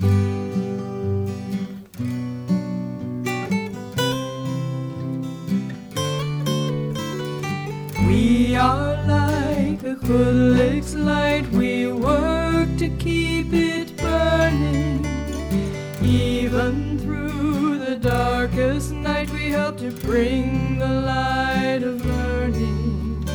We are like a Hood Licks light, we work to keep it burning. Even through the darkest night, we help to bring the light of learning.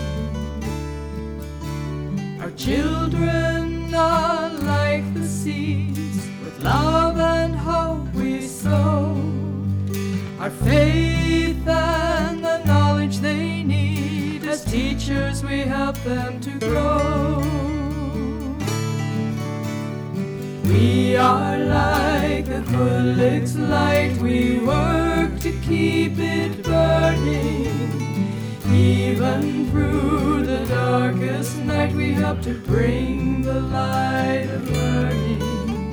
Our children are like the seeds, with love and hope we sow. Our faith and the knowledge they need, as teachers we help them to grow. We are like a Hood Licks light, we work to keep it burning. Even through the darkest night, we help to bring the light of learning.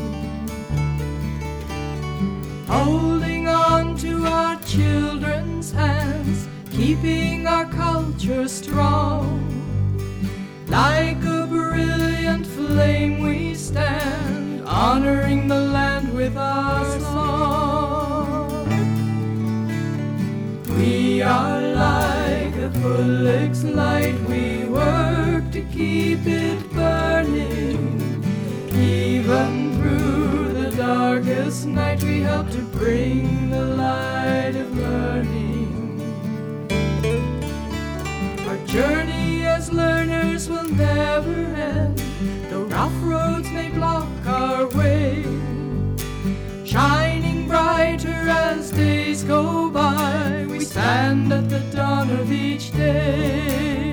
Holding on to our children's hands, keeping our culture strong. Like a brilliant flame we stand, honoring the land with our song. We are like a Hood Licks light, we work to keep it burning. Even through the darkest night, we help to bring the light of learning. Our journey as learners will never end, though rough roads may block our way. Shining brighter as days go by, we stand at the dawn of each day.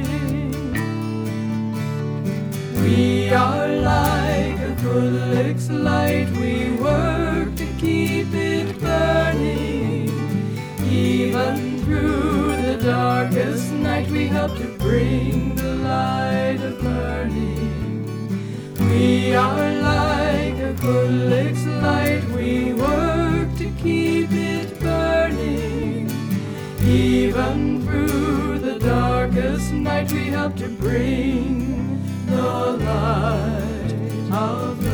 We are like a Hood Licks light, we work to keep it burning. Even through the darkest night, we help to bring the light of learning. We are like a Hood Licks light, we work to keep it burning. Even through the darkest night, we help to bring the light of learning.